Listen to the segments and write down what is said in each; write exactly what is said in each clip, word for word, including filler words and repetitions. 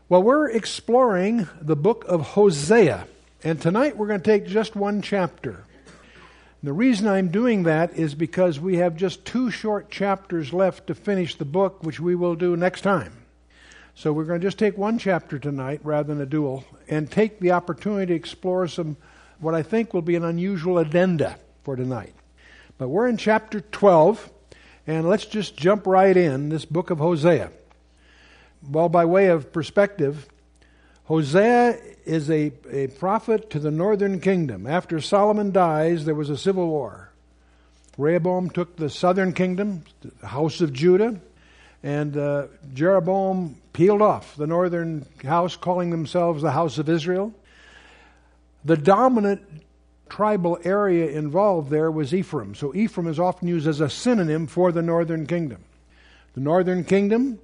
Well, we're exploring the book of Hosea, and tonight we're going to take just one chapter. The reason I'm doing that is because we have just two short chapters left to finish the book, which we will do next time. So we're going to just take one chapter tonight rather than a dual, and take the opportunity to explore some, what I think will be an unusual addenda for tonight. But we're in chapter twelve, and let's just jump right in, this book of Hosea. Well, by way of perspective, Hosea is a, a prophet to the northern kingdom. After Solomon dies, there was a civil war. Rehoboam took the southern kingdom, the house of Judah, and uh, Jeroboam peeled off the northern house, calling themselves the house of Israel. The dominant tribal area involved there was Ephraim. So Ephraim is often used as a synonym for the northern kingdom. The northern kingdom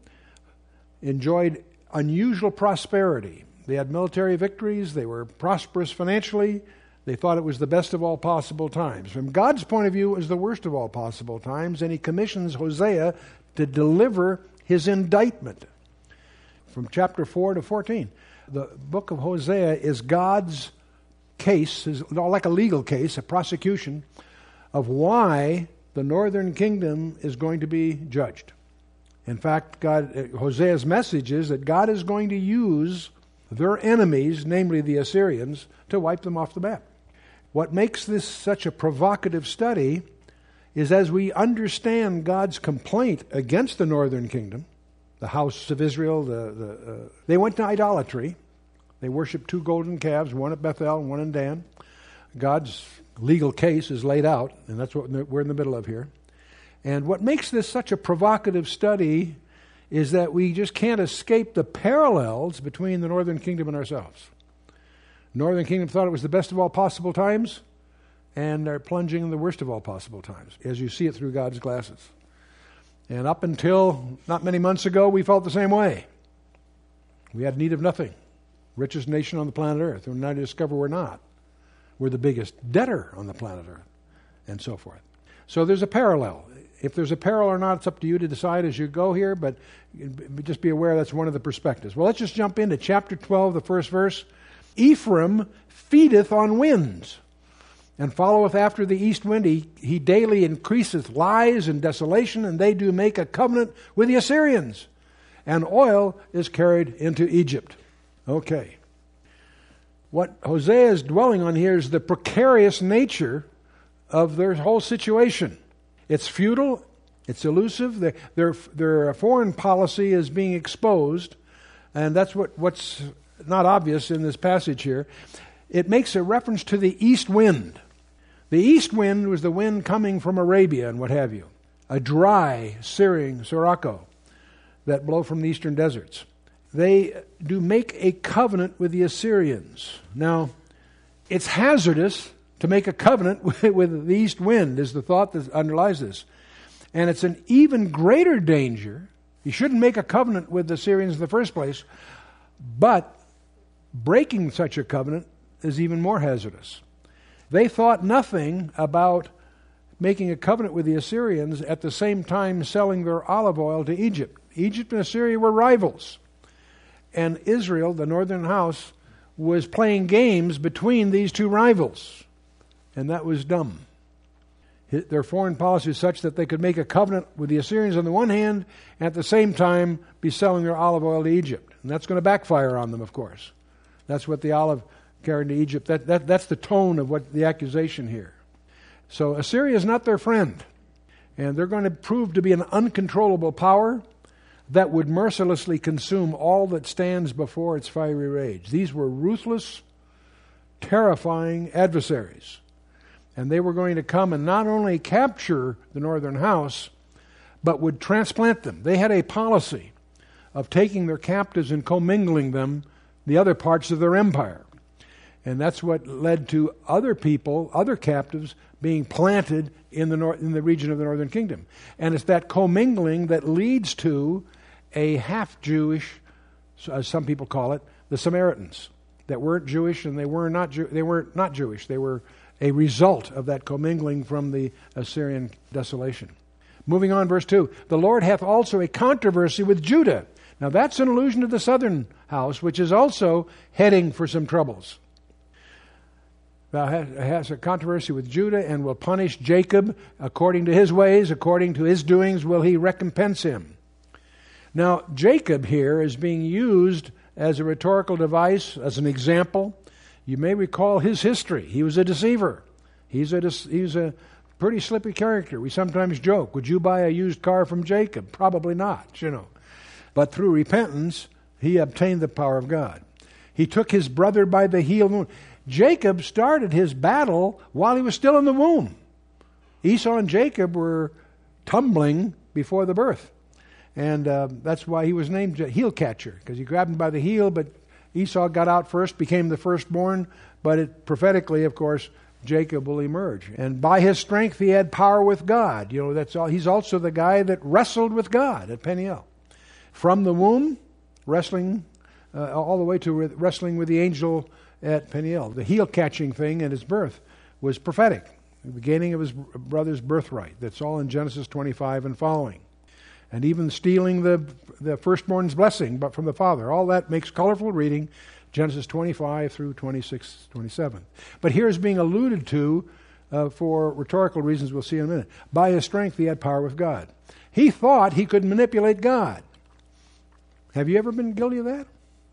enjoyed unusual prosperity. They had military victories. They were prosperous financially. They thought it was the best of all possible times. From God's point of view, it was the worst of all possible times, and he commissions Hosea to deliver his indictment. From chapter four to fourteen, the book of Hosea is God's case, is like a legal case, a prosecution of why the northern kingdom is going to be judged. In fact, God, Hosea's message is that God is going to use their enemies, namely the Assyrians, to wipe them off the map. What makes this such a provocative study is as we understand God's complaint against the northern kingdom, the house of Israel, the, the, uh, they went to idolatry. They worshiped two golden calves, one at Bethel and one in Dan. God's legal case is laid out, and that's what we're in the middle of here. And what makes this such a provocative study is that we just can't escape the parallels between the northern kingdom and ourselves. Northern kingdom thought it was the best of all possible times, and they're plunging in the worst of all possible times, as you see it through God's glasses. And up until not many months ago, we felt the same way. We had need of nothing. Richest nation on the planet Earth. And now to discover we're not. We're the biggest debtor on the planet Earth, and so forth. So there's a parallel. If there's a parallel or not, it's up to you to decide as you go here, but just be aware that's one of the perspectives. Well, let's just jump into chapter twelve, the first verse. Ephraim feedeth on winds, and followeth after the east wind. He, he daily increaseth lies and desolation, and they do make a covenant with the Assyrians. And oil is carried into Egypt. Okay. What Hosea is dwelling on here is the precarious nature of their whole situation. It's futile, it's elusive, their, their, their foreign policy is being exposed, and that's what, what's not obvious in this passage here. It makes a reference to the east wind. The east wind was the wind coming from Arabia and what have you, a dry, searing sirocco that blow from the eastern deserts. They do make a covenant with the Assyrians. Now, it's hazardous to make a covenant with, with the east wind is the thought that underlies this. And it's an even greater danger. You shouldn't make a covenant with the Assyrians in the first place, but breaking such a covenant is even more hazardous. They thought nothing about making a covenant with the Assyrians at the same time selling their olive oil to Egypt. Egypt and Assyria were rivals. And Israel, the northern house, was playing games between these two rivals. And that was dumb. Their foreign policy is such that they could make a covenant with the Assyrians on the one hand, and at the same time be selling their olive oil to Egypt. And that's going to backfire on them, of course. That's what the olive carried to Egypt. That, that, that's the tone of what the accusation here. So Assyria is not their friend. And they're going to prove to be an uncontrollable power that would mercilessly consume all that stands before its fiery rage. These were ruthless, terrifying adversaries. And they were going to come and not only capture the northern house, but would transplant them. They had a policy of taking their captives and commingling them the other parts of their empire. And that's what led to other people, other captives, being planted in the nor- in the region of the northern kingdom. And it's that commingling that leads to a half-Jewish, as some people call it, the Samaritans, that weren't Jewish and they were not Jew- they were not Jewish. They were a result of that commingling from the Assyrian desolation. Moving on, verse two. The Lord hath also a controversy with Judah. Now that's an allusion to the southern house, which is also heading for some troubles. Thou has a controversy with Judah and will punish Jacob according to his ways, according to his doings will he recompense him. Now, Jacob here is being used as a rhetorical device, as an example. You may recall his history. He was a deceiver. He's a, he's a pretty slippy character. We sometimes joke, would you buy a used car from Jacob? Probably not, you know. But through repentance, he obtained the power of God. He took his brother by the heel. Jacob started his battle while he was still in the womb. Esau and Jacob were tumbling before the birth. And uh, that's why he was named heel catcher, because he grabbed him by the heel, but Esau got out first, became the firstborn, but it, prophetically, of course, Jacob will emerge. And by his strength, he had power with God. You know, that's all. He's also the guy that wrestled with God at Peniel. From the womb, wrestling uh, all the way to wrestling with the angel at Peniel. The heel catching thing at his birth was prophetic, the beginning of his brother's birthright. That's all in Genesis twenty-five and following. And even stealing the the firstborn's blessing, but from the father. All that makes colorful reading, Genesis twenty-five through twenty-six, twenty-seven. But here is being alluded to uh, for rhetorical reasons we'll see in a minute. By his strength he had power with God. He thought he could manipulate God. Have you ever been guilty of that?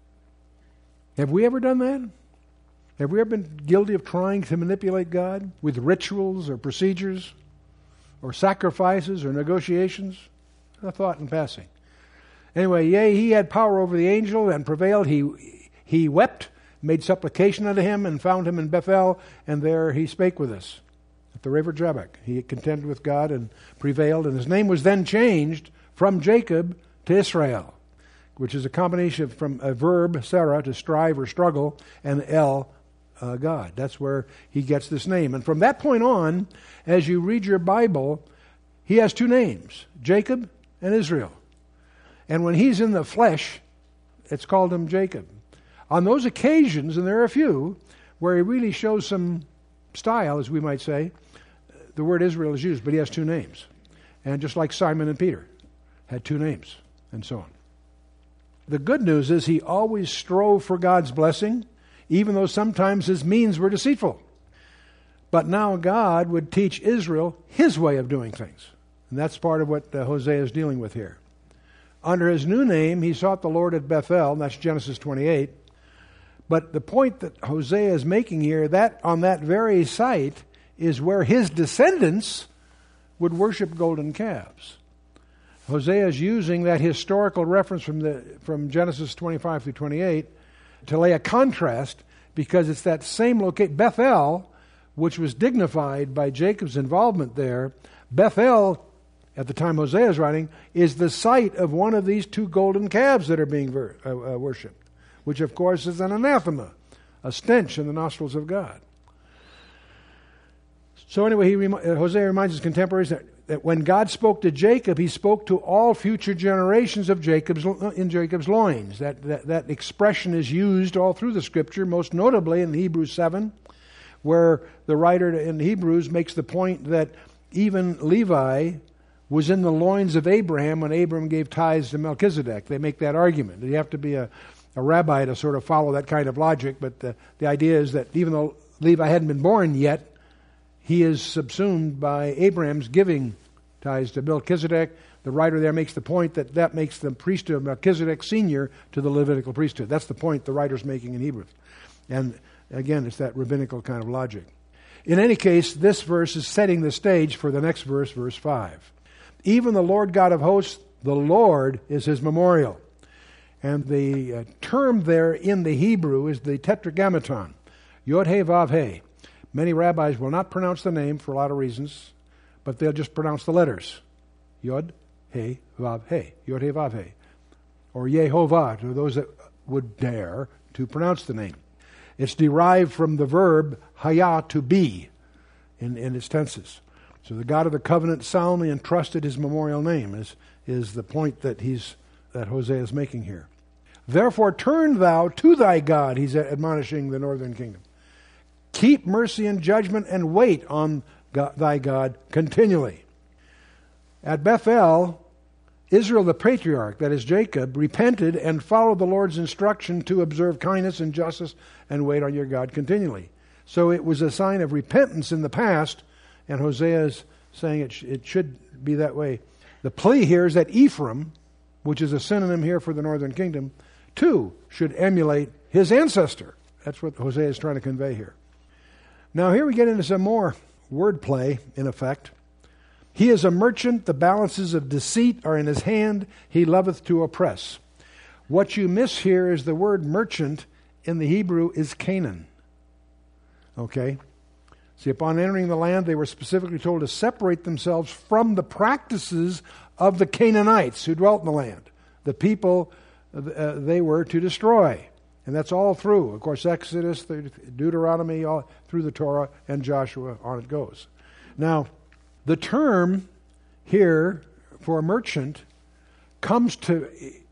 Have we ever done that? Have we ever been guilty of trying to manipulate God with rituals or procedures or sacrifices or negotiations? A thought in passing. Anyway, yea, he had power over the angel and prevailed. He he wept, made supplication unto him, and found him in Bethel, and there he spake with us at the river Jabbok. He contended with God and prevailed, and his name was then changed from Jacob to Israel, which is a combination from a verb, Sarah, to strive or struggle, and El, uh, God. That's where he gets this name. And from that point on, as you read your Bible, he has two names, Jacob and Israel. And when he's in the flesh, it's called him Jacob. On those occasions, and there are a few, where he really shows some style, as we might say, the word Israel is used, but he has two names. And just like Simon and Peter had two names, and so on. The good news is he always strove for God's blessing, even though sometimes his means were deceitful. But now God would teach Israel his way of doing things. And that's part of what uh, Hosea is dealing with here. Under his new name, he sought the Lord at Bethel, and that's Genesis twenty-eight. But the point that Hosea is making here, that on that very site is where his descendants would worship golden calves. Hosea is using that historical reference from the from Genesis twenty-five through twenty-eight to lay a contrast, because it's that same location, Bethel, which was dignified by Jacob's involvement there. Bethel, at the time Hosea is writing, is the site of one of these two golden calves that are being ver- uh, uh, worshipped, which of course is an anathema, a stench in the nostrils of God. So anyway, he rem- uh, Hosea reminds his contemporaries that, that when God spoke to Jacob, he spoke to all future generations of Jacob's in Jacob's loins. That, that, that expression is used all through the Scripture, most notably in Hebrews seven, where the writer in Hebrews makes the point that even Levi was in the loins of Abraham when Abraham gave tithes to Melchizedek. They make that argument. You have to be a, a rabbi to sort of follow that kind of logic, but the, the idea is that even though Levi hadn't been born yet, he is subsumed by Abraham's giving tithes to Melchizedek. The writer there makes the point that that makes the priesthood of Melchizedek senior to the Levitical priesthood. That's the point the writer's making in Hebrews. And again, it's that rabbinical kind of logic. In any case, this verse is setting the stage for the next verse, verse five. Even the Lord God of hosts, the Lord is his memorial. And the uh, term there in the Hebrew is the tetragrammaton, Yod-Heh-Vav-Heh. Many rabbis will not pronounce the name for a lot of reasons, but they'll just pronounce the letters. Yod-Heh-Vav-Heh, Yod-Heh-Vav-Heh. Or Yehovah, to those that would dare to pronounce the name. It's derived from the verb haya, to be, in, in its tenses. So the God of the covenant solemnly entrusted his memorial name, is, is the point that he's that Hosea is making here. Therefore turn thou to thy God, he's admonishing the northern kingdom. Keep mercy and judgment and wait on God, thy God continually. At Bethel, Israel the patriarch, that is Jacob, repented and followed the Lord's instruction to observe kindness and justice and wait on your God continually. So it was a sign of repentance in the past, and Hosea is saying it, sh- it should be that way. The plea here is that Ephraim, which is a synonym here for the northern kingdom, too should emulate his ancestor. That's what Hosea is trying to convey here. Now here we get into some more wordplay, in effect. He is a merchant, the balances of deceit are in his hand, he loveth to oppress. What you miss here is the word merchant in the Hebrew is Canaan. Okay? See, upon entering the land, they were specifically told to separate themselves from the practices of the Canaanites who dwelt in the land, the people uh, they were to destroy. And that's all through, of course, Exodus, Deuteronomy, all through the Torah, and Joshua, on it goes. Now, the term here for a merchant comes to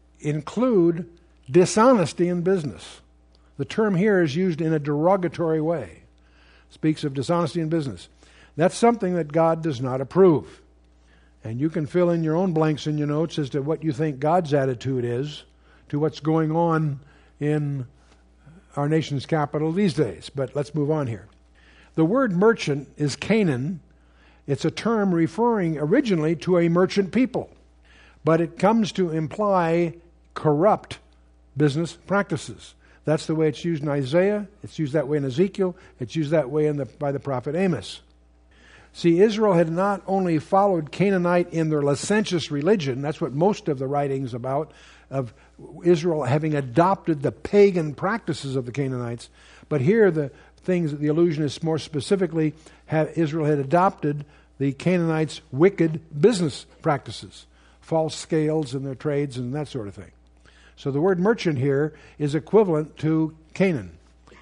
include dishonesty in business. The term here is used in a derogatory way. It speaks of dishonesty in business. That's something that God does not approve. And you can fill in your own blanks in your notes as to what you think God's attitude is to what's going on in our nation's capital these days. But let's move on here. The word merchant is Canaan. It's a term referring originally to a merchant people, but it comes to imply corrupt business practices. That's the way it's used in Isaiah. It's used that way in Ezekiel. It's used that way in the, by the prophet Amos. See, Israel had not only followed Canaanite in their licentious religion, that's what most of the writing's about, of Israel having adopted the pagan practices of the Canaanites, but here the things, the allusion is more specifically, have, Israel had adopted the Canaanites' wicked business practices, false scales in their trades and that sort of thing. So the word merchant here is equivalent to Canaan.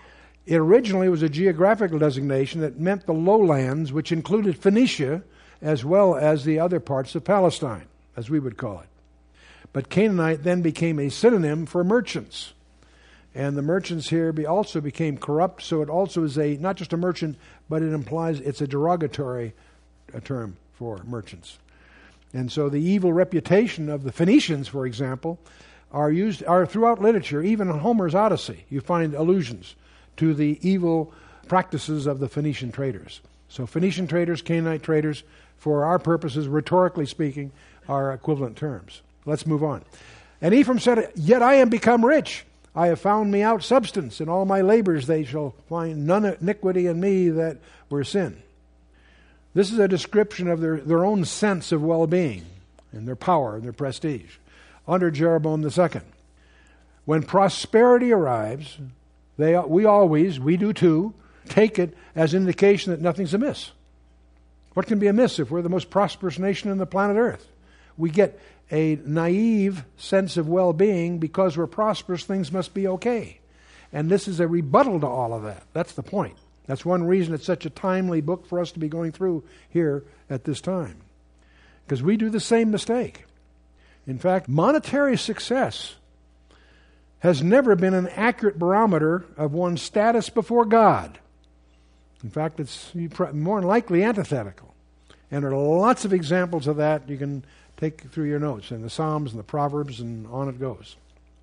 It originally was a geographical designation that meant the lowlands, which included Phoenicia as well as the other parts of Palestine, as we would call it. But Canaanite then became a synonym for merchants. And the merchants here be also became corrupt, so it also is a not just a merchant, but it implies it's a derogatory a term for merchants. And so the evil reputation of the Phoenicians, for example, are used are throughout literature. Even in Homer's Odyssey, you find allusions to the evil practices of the Phoenician traders. So Phoenician traders, Canaanite traders, for our purposes, rhetorically speaking, are equivalent terms. Let's move on. And Ephraim said, "Yet I am become rich. I have found me out substance. In all my labors they shall find none iniquity in me that were sin." This is a description of their, their own sense of well-being and their power and their prestige under Jeroboam the Second. When prosperity arrives, they we always, we do too, take it as indication that nothing's amiss. What can be amiss if we're the most prosperous nation on the planet Earth? We get a naive sense of well-being because we're prosperous, things must be okay. And this is a rebuttal to all of that. That's the point. That's one reason it's such a timely book for us to be going through here at this time. Because we do the same mistake. In fact, monetary success has never been an accurate barometer of one's status before God. In fact, it's more than likely antithetical. And there are lots of examples of that you can take through your notes in the Psalms and the Proverbs, and on it goes.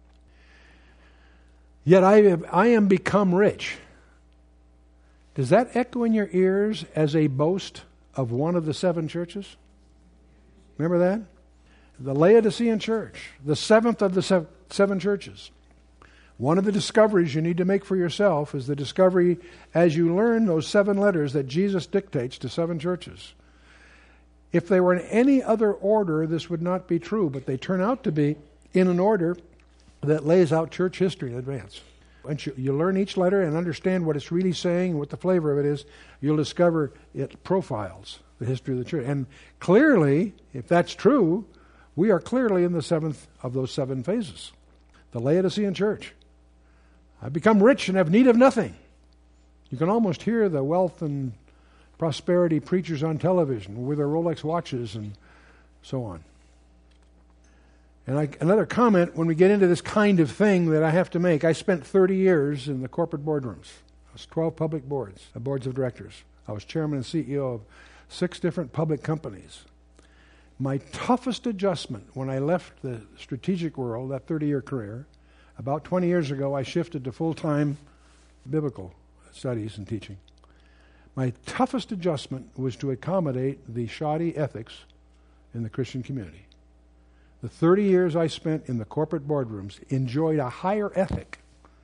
Yet I have, I am become rich. Does that echo in your ears as a boast of one of the seven churches? Remember that? The Laodicean church, the seventh of the seven, seven churches. One of the discoveries you need to make for yourself is the discovery as you learn those seven letters that Jesus dictates to seven churches. If they were in any other order, this would not be true, but they turn out to be in an order that lays out church history in advance. Once you, you learn each letter and understand what it's really saying, what the flavor of it is, you'll discover it profiles the history of the church. And clearly, if that's true, we are clearly in the seventh of those seven phases. The Laodicean church. I've become rich and have need of nothing. You can almost hear the wealth and prosperity preachers on television with their Rolex watches and so on. And I, another comment when we get into this kind of thing that I have to make. I spent thirty years in the corporate boardrooms. I was twelve public boards, boards of directors. I was chairman and C E O of six different public companies. My toughest adjustment when I left the strategic world, that thirty-year career, about twenty years ago, I shifted to full-time biblical studies and teaching. My toughest adjustment was to accommodate the shoddy ethics in the Christian community. The thirty years I spent in the corporate boardrooms enjoyed a higher ethic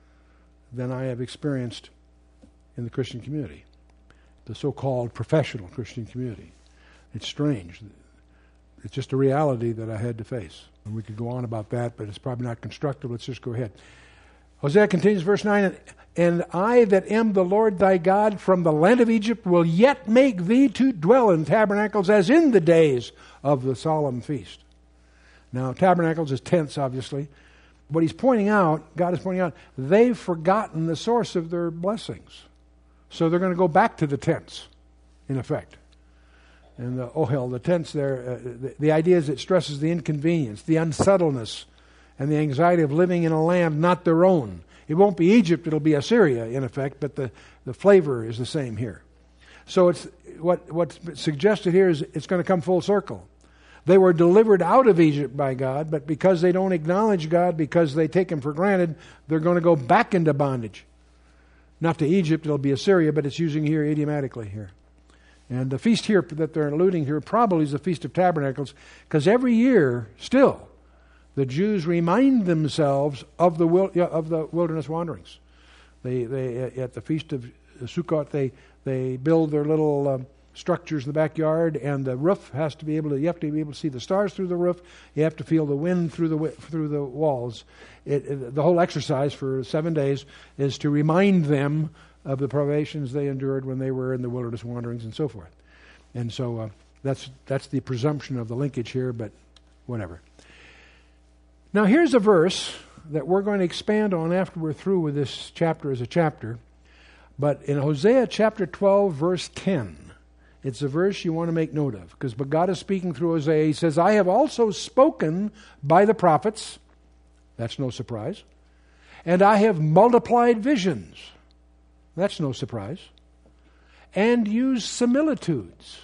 than I have experienced in the Christian community, the so-called professional Christian community. It's strange. It's just a reality that I had to face. And we could go on about that, but it's probably not constructive. Let's just go ahead. Hosea continues, verse nine, and I that am the Lord thy God from the land of Egypt will yet make thee to dwell in tabernacles as in the days of the solemn feast. Now, tabernacles is tents, obviously. What he's pointing out, God is pointing out, they've forgotten the source of their blessings. So they're going to go back to the tents, in effect. And the ohel, the tents there, uh, the, the idea is it stresses the inconvenience, the unsettledness, and the anxiety of living in a land not their own. It won't be Egypt, it'll be Assyria, in effect, but the, the flavor is the same here. So it's what what's suggested here is it's going to come full circle. They were delivered out of Egypt by God, but because they don't acknowledge God, because they take Him for granted, they're going to go back into bondage. Not to Egypt, it'll be Assyria, but it's using here idiomatically here. And the feast here that they're alluding here probably is the Feast of Tabernacles, because every year, still, the Jews remind themselves of the of the wilderness wanderings. They they at the Feast of Sukkot they they build their little um, structures in the backyard, and the roof has to be able to. You have to be able to see the stars through the roof. You have to feel the wind through the through the walls. It, it, the whole exercise for seven days is to remind them of the privations they endured when they were in the wilderness wanderings and so forth. And so uh, that's that's the presumption of the linkage here, but whatever. Now here's a verse that we're going to expand on after we're through with this chapter as a chapter. But in Hosea chapter twelve, verse ten, it's a verse you want to make note of, because God is speaking through Hosea. He says, I have also spoken by the prophets. That's no surprise. And I have multiplied visions. That's no surprise. And used similitudes.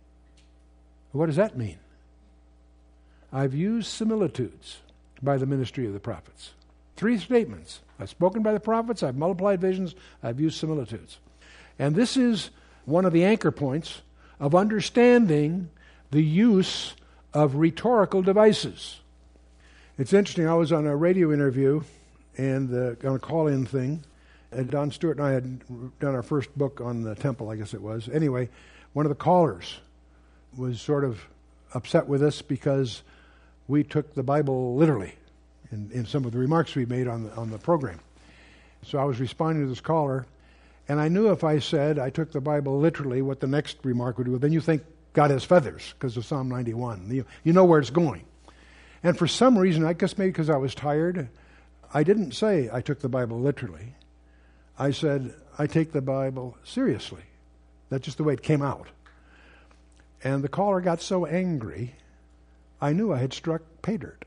What does that mean? I've used similitudes by the ministry of the prophets. Three statements. I've spoken by the prophets, I've multiplied visions, I've used similitudes. And this is one of the anchor points of understanding the use of rhetorical devices. It's interesting, I was on a radio interview and uh, on a call-in thing, and Don Stewart and I had done our first book on the temple, I guess it was. Anyway, one of the callers was sort of upset with us because we took the Bible literally in, in some of the remarks we made on the, on the program. So I was responding to this caller, and I knew if I said I took the Bible literally, what the next remark would do. Then you think God has feathers because of Psalm ninety-one. You, you know where it's going. And for some reason, I guess maybe because I was tired, I didn't say I took the Bible literally. I said I take the Bible seriously. That's just the way it came out. And the caller got so angry, I knew I had struck pay dirt.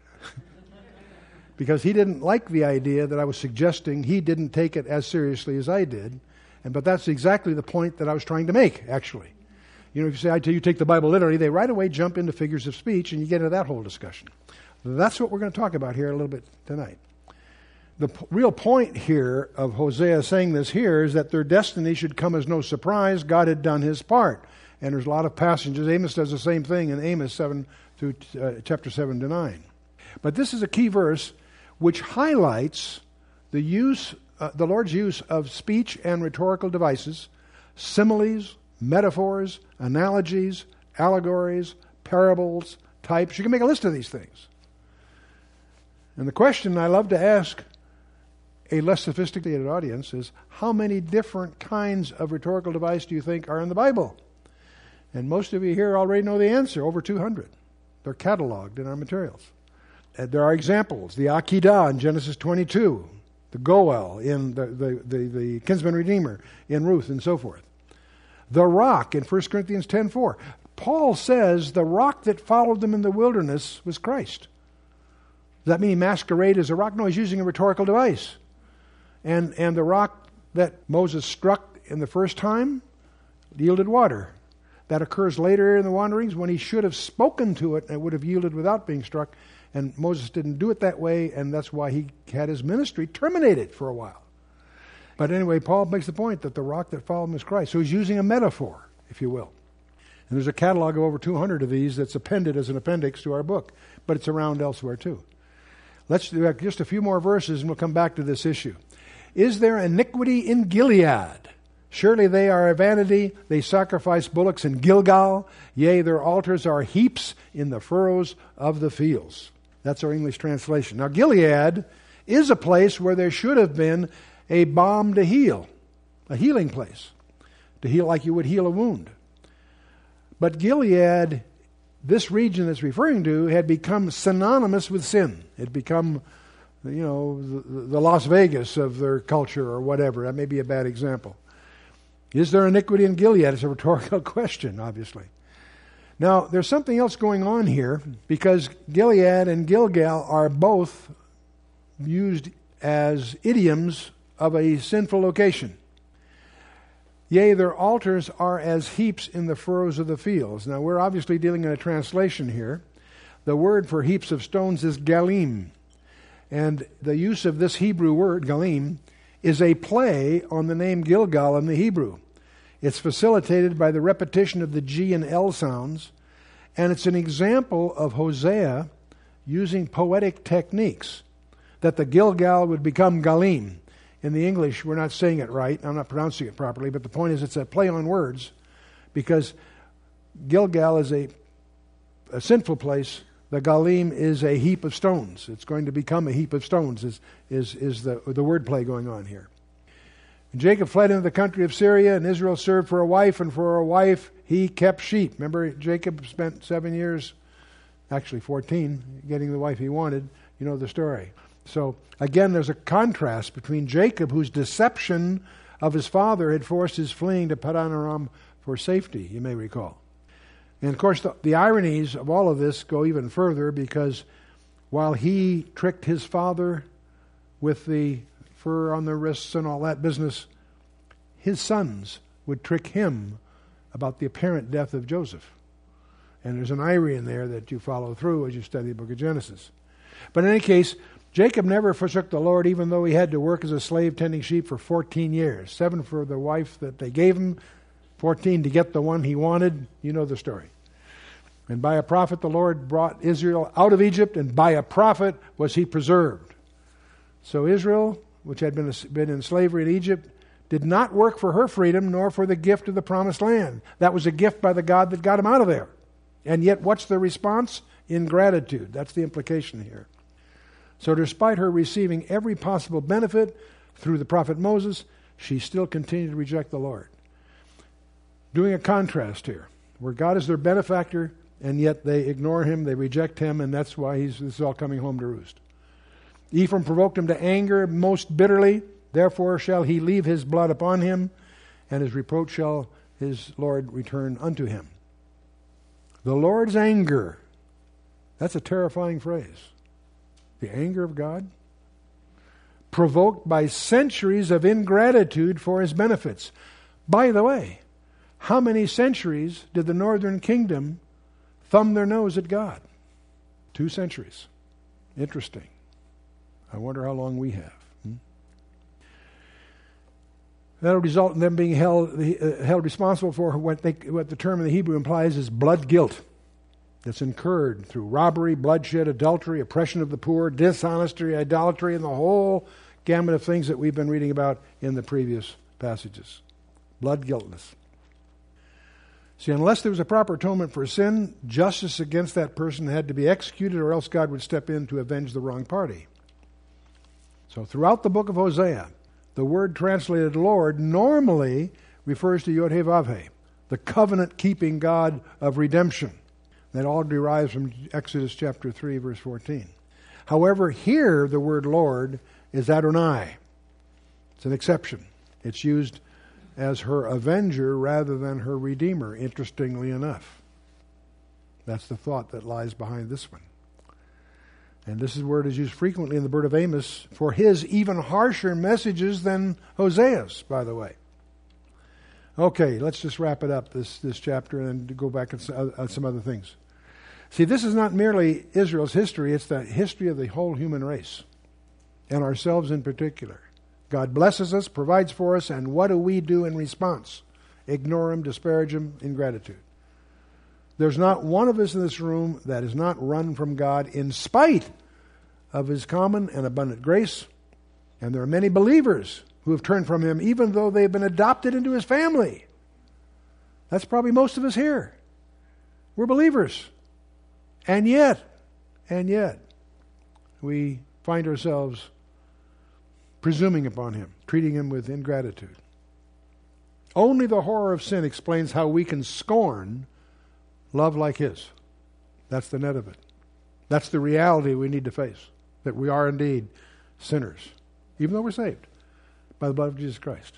Because he didn't like the idea that I was suggesting he didn't take it as seriously as I did. And but that's exactly the point that I was trying to make, actually. You know, if you say, I tell you take the Bible literally, they right away jump into figures of speech, and you get into that whole discussion. That's what we're going to talk about here a little bit tonight. The p- real point here of Hosea saying this here is that their destiny should come as no surprise. God had done His part. And there's a lot of passages. Amos does the same thing in Amos seven through uh, chapter seven to nine. But this is a key verse which highlights the use, uh, the Lord's use of speech and rhetorical devices, similes, metaphors, analogies, allegories, parables, types. You can make a list of these things. And the question I love to ask a less sophisticated audience is, how many different kinds of rhetorical device do you think are in the Bible? And most of you here already know the answer, over two hundred. They're cataloged in our materials. And there are examples, the Akedah in Genesis twenty-two, the Goel in the, the, the, the kinsman redeemer in Ruth, and so forth. The rock in First Corinthians ten four. Paul says the rock that followed them in the wilderness was Christ. Does that mean he masquerade as a rock? No, he's using a rhetorical device. And, and the rock that Moses struck in the first time yielded water. That occurs later in the wanderings when he should have spoken to it and it would have yielded without being struck. And Moses didn't do it that way, and that's why he had his ministry terminated for a while. But anyway, Paul makes the point that the rock that followed him is Christ. So he's using a metaphor, if you will. And there's a catalog of over two hundred of these that's appended as an appendix to our book, but it's around elsewhere too. Let's do just a few more verses and we'll come back to this issue. Is there iniquity in Gilead? Surely they are a vanity. They sacrifice bullocks in Gilgal. Yea, their altars are heaps in the furrows of the fields. That's our English translation. Now, Gilead is a place where there should have been a balm to heal, a healing place, to heal like you would heal a wound. But Gilead, this region that's referring to, had become synonymous with sin. It had become, you know, the, the Las Vegas of their culture or whatever. That may be a bad example. Is there iniquity in Gilead? It's a rhetorical question, obviously. Now, there's something else going on here, because Gilead and Gilgal are both used as idioms of a sinful location. Yea, their altars are as heaps in the furrows of the fields. Now, we're obviously dealing in a translation here. The word for heaps of stones is galim. And the use of this Hebrew word, galim, is a play on the name Gilgal in the Hebrew. It's facilitated by the repetition of the G and L sounds, and it's an example of Hosea using poetic techniques, that the Gilgal would become Galim. In the English, we're not saying it right, I'm not pronouncing it properly, but the point is it's a play on words, because Gilgal is a, a sinful place. The Galim is a heap of stones. It's going to become a heap of stones, is, is, is the, the wordplay going on here. And Jacob fled into the country of Syria, and Israel served for a wife, and for a wife he kept sheep. Remember, Jacob spent seven years, actually fourteen, getting the wife he wanted. You know the story. So, again, there's a contrast between Jacob, whose deception of his father had forced his fleeing to Padan Aram for safety, you may recall. And of course, the, the ironies of all of this go even further, because while he tricked his father with the fur on the wrists and all that business, his sons would trick him about the apparent death of Joseph. And there's an irony in there that you follow through as you study the book of Genesis. But in any case, Jacob never forsook the Lord, even though he had to work as a slave tending sheep for fourteen years. Seven for the wife that they gave him, fourteen to get the one he wanted. You know the story. And by a prophet the Lord brought Israel out of Egypt, and by a prophet was he preserved. So Israel, which had been, been in slavery in Egypt, did not work for her freedom nor for the gift of the promised land. That was a gift by the God that got him out of there. And yet what's the response? Ingratitude. That's the implication here. So despite her receiving every possible benefit through the prophet Moses, she still continued to reject the Lord. Doing a contrast here, where God is their benefactor, and yet they ignore him, they reject him, and that's why he's, this is all coming home to roost. Ephraim provoked him to anger most bitterly, therefore shall he leave his blood upon him, and his reproach shall his Lord return unto him. The Lord's anger, that's a terrifying phrase. The anger of God, provoked by centuries of ingratitude for his benefits. By the way, how many centuries did the northern kingdom thumb their nose at God? Two centuries. Interesting. I wonder how long we have. Hmm? That'll result in them being held uh, held responsible for what, they, what the term in the Hebrew implies is blood guilt. That's incurred through robbery, bloodshed, adultery, oppression of the poor, dishonesty, idolatry, and the whole gamut of things that we've been reading about in the previous passages. Blood guiltless. See, unless there was a proper atonement for sin, justice against that person had to be executed, or else God would step in to avenge the wrong party. So throughout the book of Hosea, the word translated Lord normally refers to Yod-Heh-Vav-Heh, the covenant-keeping God of redemption. That all derives from Exodus chapter three, verse fourteen. However, here the word Lord is Adonai. It's an exception. It's used as her avenger rather than her redeemer, interestingly enough. That's the thought that lies behind this one. And this word is used frequently in the book of Amos for his even harsher messages than Hosea's, by the way. Okay, let's just wrap it up, this, this chapter, and then go back on some, uh, some other things. See, this is not merely Israel's history, it's the history of the whole human race, and ourselves in particular. God blesses us, provides for us, and what do we do in response? Ignore Him, disparage Him, ingratitude. There's not one of us in this room that is not run from God in spite of His common and abundant grace, and there are many believers who have turned from Him even though they've been adopted into His family. That's probably most of us here. We're believers. And yet, and yet, we find ourselves presuming upon Him, treating Him with ingratitude. Only the horror of sin explains how we can scorn love like His. That's the net of it. That's the reality we need to face, that we are indeed sinners, even though we're saved by the blood of Jesus Christ.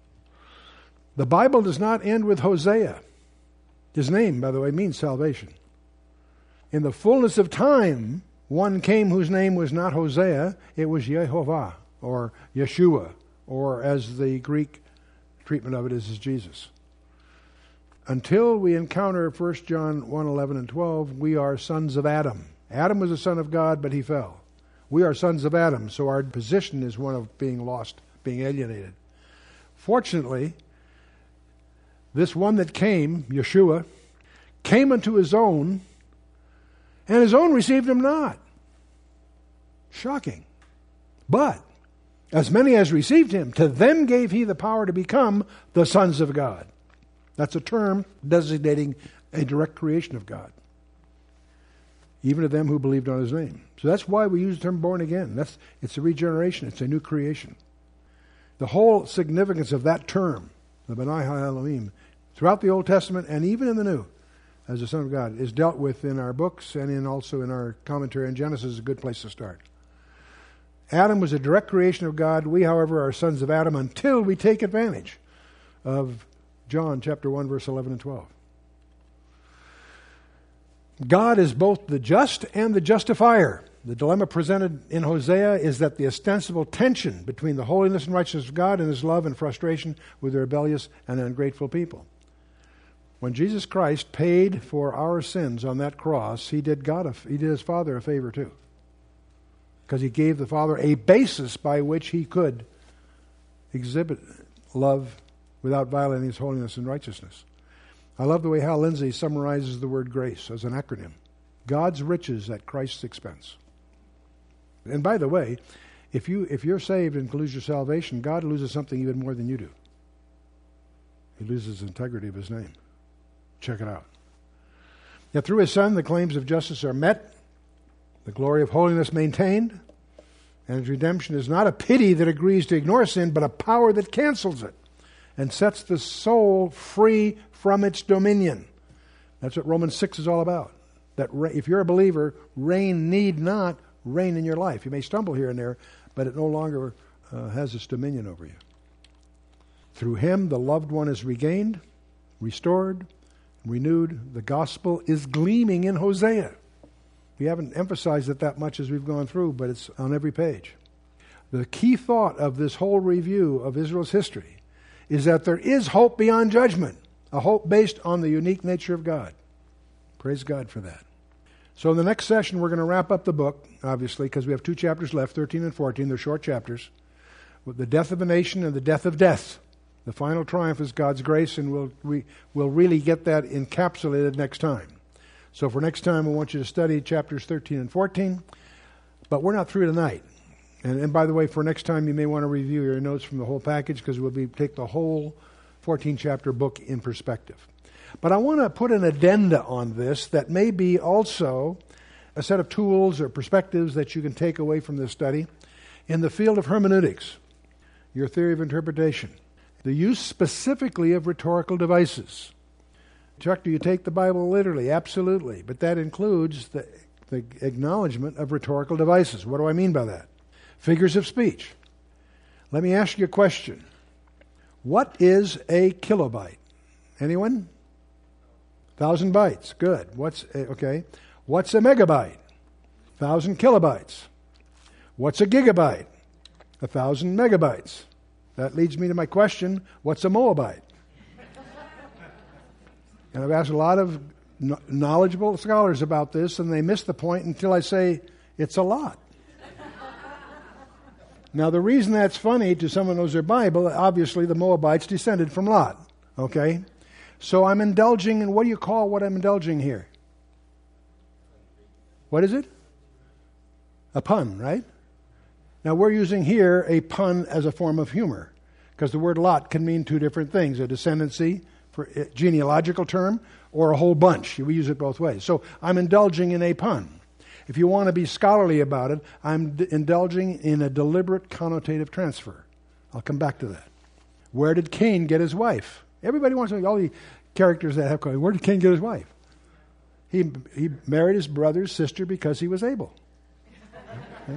The Bible does not end with Hosea. His name, by the way, means salvation. In the fullness of time, one came whose name was not Hosea, it was Yehovah, or Yeshua, or as the Greek treatment of it is, is Jesus. Until we encounter First John one, eleven and twelve, we are sons of Adam. Adam was a son of God, but he fell. We are sons of Adam, so our position is one of being lost, being alienated. Fortunately, this one that came, Yeshua, came unto his own, and his own received him not. Shocking. But as many as received him, to them gave he the power to become the sons of God. That's a term designating a direct creation of God, even to them who believed on his name. So that's why we use the term born again. That's, it's a regeneration. It's a new creation. The whole significance of that term, the Benai Ha-Elohim, throughout the Old Testament and even in the New, as the Son of God, is dealt with in our books and in also in our commentary on Genesis is a good place to start. Adam was a direct creation of God. We, however, are sons of Adam until we take advantage of John chapter one, verse eleven and twelve. God is both the just and the justifier. The dilemma presented in Hosea is that the ostensible tension between the holiness and righteousness of God and His love and frustration with the rebellious and ungrateful people. When Jesus Christ paid for our sins on that cross, He did God, a, He did His Father a favor too, because He gave the Father a basis by which He could exhibit love without violating His holiness and righteousness. I love the way Hal Lindsey summarizes the word grace as an acronym. God's riches at Christ's expense. And by the way, if, you, if you're saved and lose your salvation, God loses something even more than you do. He loses the integrity of His name. Check it out. Yet through His Son, the claims of justice are met, the glory of holiness maintained, and His redemption is not a pity that agrees to ignore sin, but a power that cancels it and sets the soul free from its dominion. That's what Romans six is all about. That if you're a believer, rain need not reign in your life. You may stumble here and there, but it no longer uh, has its dominion over you. Through Him, the loved one is regained, restored, renewed. The gospel is gleaming in Hosea. We haven't emphasized it that much as we've gone through, but it's on every page. The key thought of this whole review of Israel's history is that there is hope beyond judgment, a hope based on the unique nature of God. Praise God for that. So in the next session, we're going to wrap up the book, obviously, because we have two chapters left, thirteen and fourteen. They're short chapters. With the death of a nation and the death of death. The final triumph is God's grace, and we'll, we, we'll really get that encapsulated next time. So for next time, I want you to study chapters thirteen and fourteen. But we're not through tonight. And, and by the way, for next time, you may want to review your notes from the whole package, because we'll be take the whole fourteen-chapter book in perspective. But I want to put an addenda on this that may be also a set of tools or perspectives that you can take away from this study in the field of hermeneutics, your theory of interpretation, the use specifically of rhetorical devices. Chuck, do you take the Bible literally? Absolutely. But that includes the, the acknowledgement of rhetorical devices. What do I mean by that? Figures of speech. Let me ask you a question. What is a kilobyte? Anyone? Thousand bytes. Good. What's a, okay? What's a megabyte? Thousand kilobytes. What's a gigabyte? A thousand megabytes. That leads me to my question: what's a moabite? And I've asked a lot of knowledgeable scholars about this, and they miss the point until I say it's a lot. Now, the reason that's funny to someone who knows their Bible, obviously the Moabites descended from Lot. Okay? So I'm indulging in, what do you call what I'm indulging here? What is it? A pun, right? Now, we're using here a pun as a form of humor, because the word Lot can mean two different things: a descendancy, for a genealogical term, or a whole bunch. We use it both ways. So I'm indulging in a pun. If you want to be scholarly about it, I'm d- indulging in a deliberate connotative transfer. I'll come back to that. Where did Cain get his wife? Everybody wants to know all the characters that have Cain. Where did Cain get his wife? He he married his brother's sister because he was able. Okay,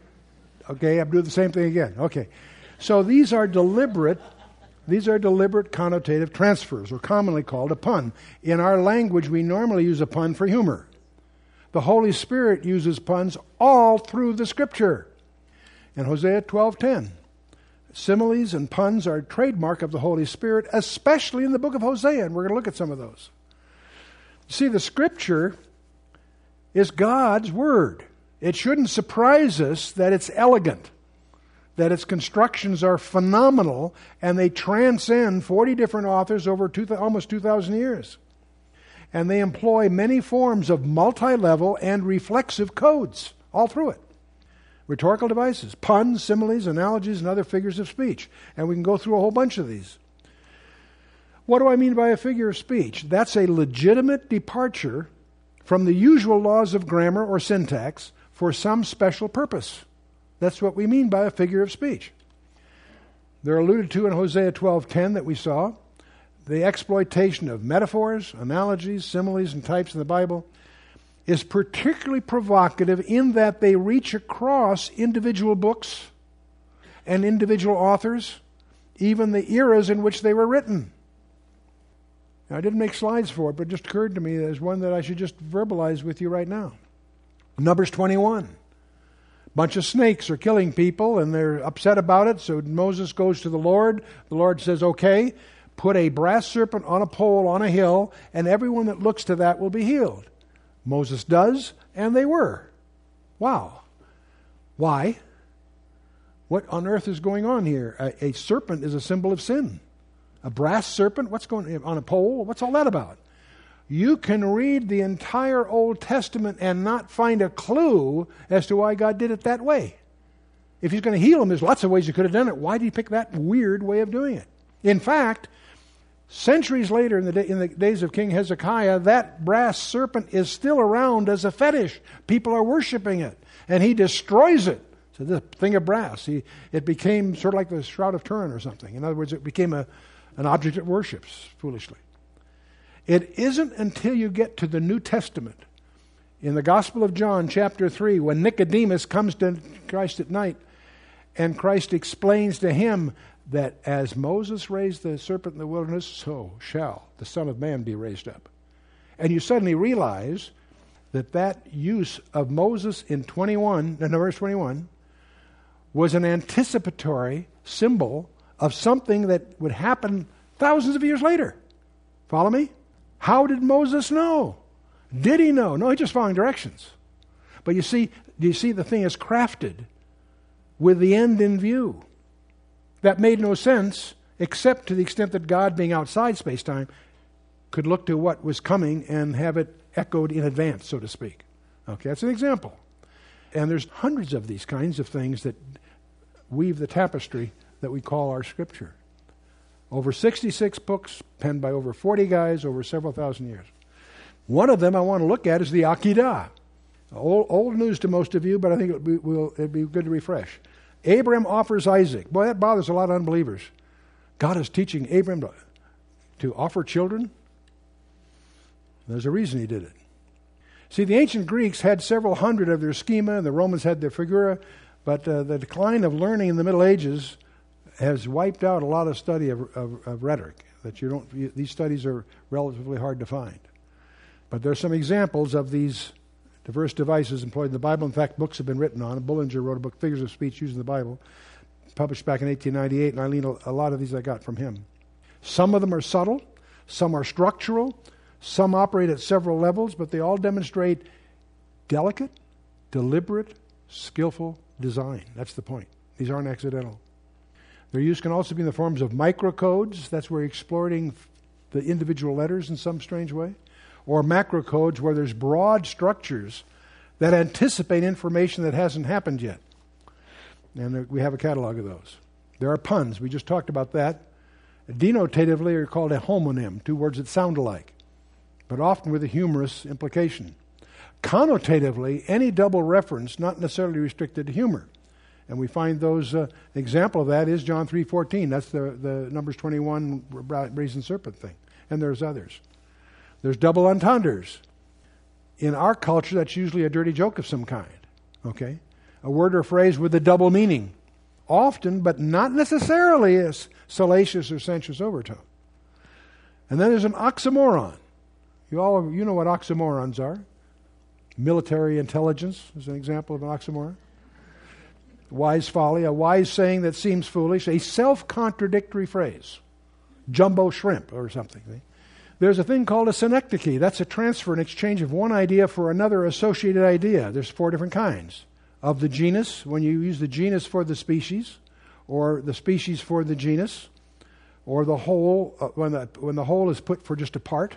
okay, I'm doing the same thing again. Okay. So these are deliberate These are deliberate connotative transfers, or commonly called a pun. In our language, we normally use a pun for humor. The Holy Spirit uses puns all through the Scripture. In Hosea twelve ten, similes and puns are a trademark of the Holy Spirit, especially in the book of Hosea, and we're going to look at some of those. You see, the Scripture is God's Word. It shouldn't surprise us that it's elegant, that its constructions are phenomenal, and they transcend forty different authors over two, almost two thousand years. And they employ many forms of multi-level and reflexive codes all through it. Rhetorical devices, puns, similes, analogies, and other figures of speech. And we can go through a whole bunch of these. What do I mean by a figure of speech? That's a legitimate departure from the usual laws of grammar or syntax for some special purpose. That's what we mean by a figure of speech. They're alluded to in Hosea twelve ten that we saw. The exploitation of metaphors, analogies, similes, and types in the Bible is particularly provocative in that they reach across individual books and individual authors, even the eras in which they were written. Now, I didn't make slides for it, but it just occurred to me as one that I should just verbalize with you right now. Numbers twenty-one. Bunch of snakes are killing people, and they're upset about it, so Moses goes to the Lord. The Lord says, okay, put a brass serpent on a pole on a hill, and everyone that looks to that will be healed. Moses does, and they were. Wow. Why? What on earth is going on here? A, a serpent is a symbol of sin. A brass serpent? What's going on a pole? What's all that about? You can read the entire Old Testament and not find a clue as to why God did it that way. If He's going to heal them, there's lots of ways He could have done it. Why did He pick that weird way of doing it? In fact, centuries later, in the, day, in the days of King Hezekiah, that brass serpent is still around as a fetish. People are worshiping it, and he destroys it. So this thing of brass, he, it became sort of like the Shroud of Turin or something. In other words, it became a, an object it worships foolishly. It isn't until you get to the New Testament, in the Gospel of John, chapter three, when Nicodemus comes to Christ at night, and Christ explains to him that as Moses raised the serpent in the wilderness, so shall the Son of Man be raised up. And you suddenly realize that that use of Moses in twenty-one, in verse twenty-one, was an anticipatory symbol of something that would happen thousands of years later. Follow me? How did Moses know? Did he know? No, he just following directions. But you see, you see the thing is crafted with the end in view. That made no sense except to the extent that God, being outside space-time, could look to what was coming and have it echoed in advance, so to speak. Okay, that's an example. And there's hundreds of these kinds of things that weave the tapestry that we call our Scripture. Over sixty-six books penned by over forty guys over several thousand years. One of them I want to look at is the Akedah. Old, old news to most of you, but I think it would be, will, it'd be good to refresh. Abraham offers Isaac. Boy, that bothers a lot of unbelievers. God is teaching Abraham to, to offer children. There's a reason he did it. See, the ancient Greeks had several hundred of their schema, and the Romans had their figura, but uh, the decline of learning in the Middle Ages has wiped out a lot of study of, of, of rhetoric. That you don't. You, these studies are relatively hard to find. But there are some examples of these diverse devices employed in the Bible. In fact, books have been written on. Bullinger wrote a book, Figures of Speech Using the Bible, published back in eighteen ninety-eight, and I lean a, a lot of these I got from him. Some of them are subtle, some are structural, Some operate at several levels, but they all demonstrate delicate, deliberate, skillful design. That's the point. These aren't accidental. Their use can also be in the forms of microcodes. That's where you're exploiting the individual letters in some strange way. Or macrocodes, where there's broad structures that anticipate information that hasn't happened yet. And we have a catalog of those. There are puns. We just talked about that. Denotatively are called a homonym, two words that sound alike, but often with a humorous implication. Connotatively, any double reference, not necessarily restricted to humor. And we find those, uh, example of that is John three fourteen. That's the, the Numbers twenty-one brazen serpent thing. And there's others. There's double entendres. In our culture, that's usually a dirty joke of some kind. Okay? A word or phrase with a double meaning. Often, but not necessarily a salacious or sensuous overtone. And then there's an oxymoron. You all, you know what oxymorons are. Military intelligence is an example of an oxymoron. Wise folly, a wise saying that seems foolish, a self-contradictory phrase. Jumbo shrimp or something. There's a thing called a synecdoche. That's a transfer, an exchange of one idea for another associated idea. There's four different kinds. Of the genus, when you use the genus for the species, or the species for the genus, or the whole, uh, when, the, when the whole is put for just a part,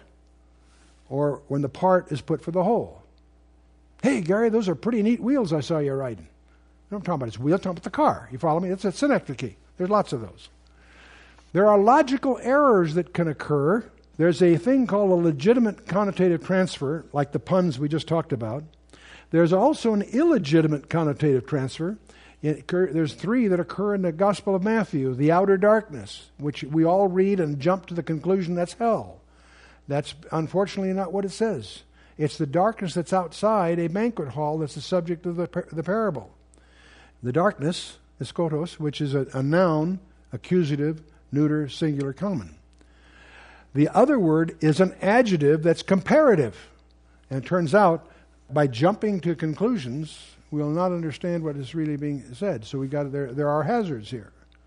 or when the part is put for the whole. Hey, Gary, those are pretty neat wheels I saw you riding. I'm talking about its wheel, I'm talking about the car. You follow me? It's a synecdoche. There's lots of those. There are logical errors that can occur. There's a thing called a legitimate connotative transfer, like the puns we just talked about. There's also an illegitimate connotative transfer. It occur, there's three that occur in the Gospel of Matthew. The outer darkness, which we all read and jump to the conclusion that's hell. That's unfortunately not what it says. It's the darkness that's outside a banquet hall that's the subject of the, par- the parable. The darkness is skotos, which is a, a noun, accusative, neuter, singular, common. The other word is an adjective that's comparative. And it turns out, by jumping to conclusions, we'll not understand what is really being said. So we got there. There are hazards here.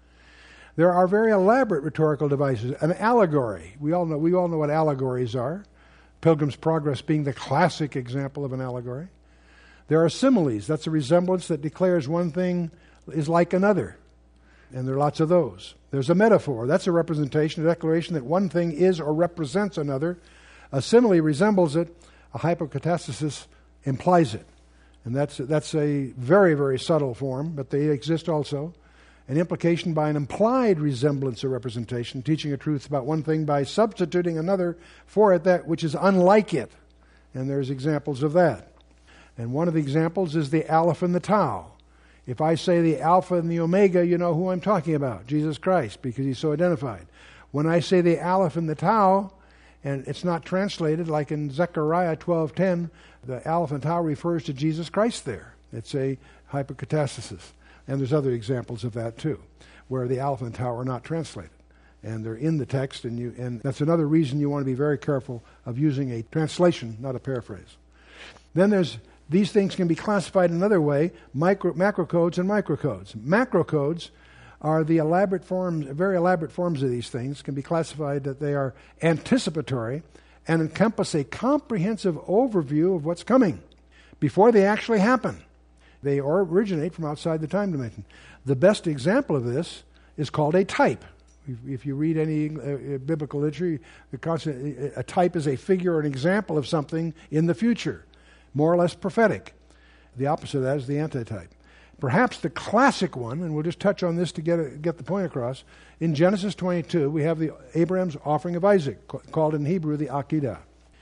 There are very elaborate rhetorical devices. An allegory. We all know. We all know what allegories are. Pilgrim's Progress being the classic example of an allegory. There are similes. That's a resemblance that declares one thing is like another, and there are lots of those. There's a metaphor. That's a representation, a declaration that one thing is or represents another. A simile resembles it. A hypokatastasis implies it. And that's that's a very, very subtle form, but they exist also. An implication by an implied resemblance or representation, teaching a truth about one thing by substituting another for it, that which is unlike it. And there's examples of that. And one of the examples is the Aleph and the Tau. If I say the Alpha and the Omega, you know who I'm talking about, Jesus Christ, because he's so identified. When I say the Aleph and the Tau, and it's not translated like in Zechariah twelve ten, the Aleph and Tau refers to Jesus Christ there. It's a hypokatastasis. And there's other examples of that too, where the Aleph and Tau are not translated. And they're in the text, and you and that's another reason you want to be very careful of using a translation, not a paraphrase. Then there's these things can be classified another way, micro, macrocodes and microcodes. Macrocodes are the elaborate forms, very elaborate forms of these things, can be classified that they are anticipatory and encompass a comprehensive overview of what's coming before they actually happen. They originate from outside the time dimension. The best example of this is called a type. If, if you read any uh, biblical literature, the concept, a type is a figure or an example of something in the future, more or less prophetic. The opposite of that is the antitype. Perhaps the classic one, and we'll just touch on this to get a, get the point across. In Genesis twenty-two, we have the Abraham's offering of Isaac, called in Hebrew the Akedah.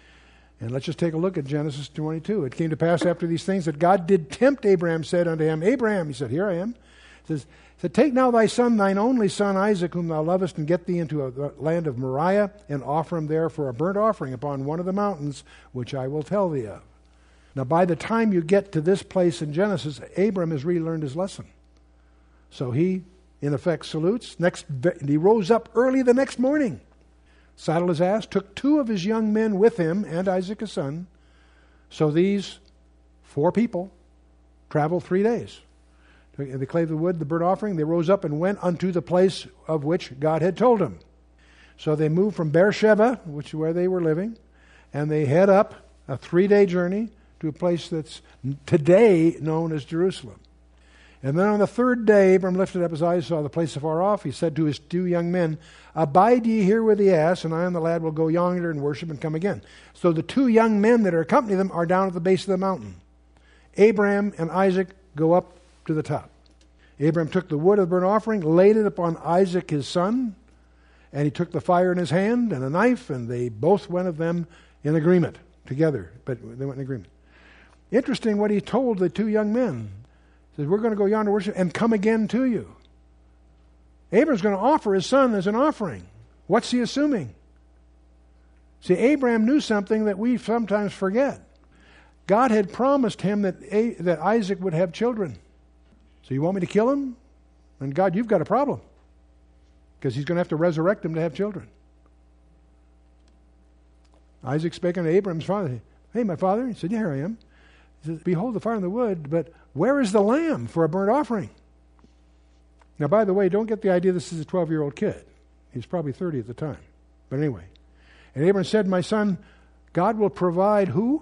And let's just take a look at Genesis twenty-two. It came to pass after these things that God did tempt Abraham, said unto him, Abraham, he said, here I am. He says, said, take now thy son, thine only son Isaac, whom thou lovest, and get thee into a land of Moriah, and offer him there for a burnt offering upon one of the mountains, which I will tell thee of. Now, by the time you get to this place in Genesis, Abram has relearned his lesson. So he, in effect, salutes. Next, he rose up early the next morning, saddled his ass, took two of his young men with him, and Isaac his son. So these four people traveled three days. They clave the wood, the burnt offering. They rose up and went unto the place of which God had told them. So they moved from Beersheba, which is where they were living, and they head up a three-day journey to a place that's today known as Jerusalem. And then on the third day, Abram lifted up his eyes, saw the place afar off. He said to his two young men, "Abide ye here with the ass, and I and the lad will go yonder and worship and come again." So the two young men that are accompanying them are down at the base of the mountain. Abraham and Isaac go up to the top. Abraham took the wood of the burnt offering, laid it upon Isaac his son, and he took the fire in his hand and a knife, and they both went of them in agreement together. But they went in agreement. Interesting what he told the two young men. He says, "We're going to go yonder worship and come again to you." Abraham's going to offer his son as an offering. What's he assuming? See, Abraham knew something that we sometimes forget. God had promised him that, A- that Isaac would have children. So you want me to kill him? And God, you've got a problem. Because he's going to have to resurrect him to have children. Isaac spake unto Abraham's father. "Hey, my father." He said, "Yeah, here I am." He says, "Behold the fire and the wood, but where is the lamb for a burnt offering?" Now, by the way, don't get the idea this is a twelve-year-old kid. He was probably thirty at the time. But anyway. And Abraham said, "My son, God will provide" who?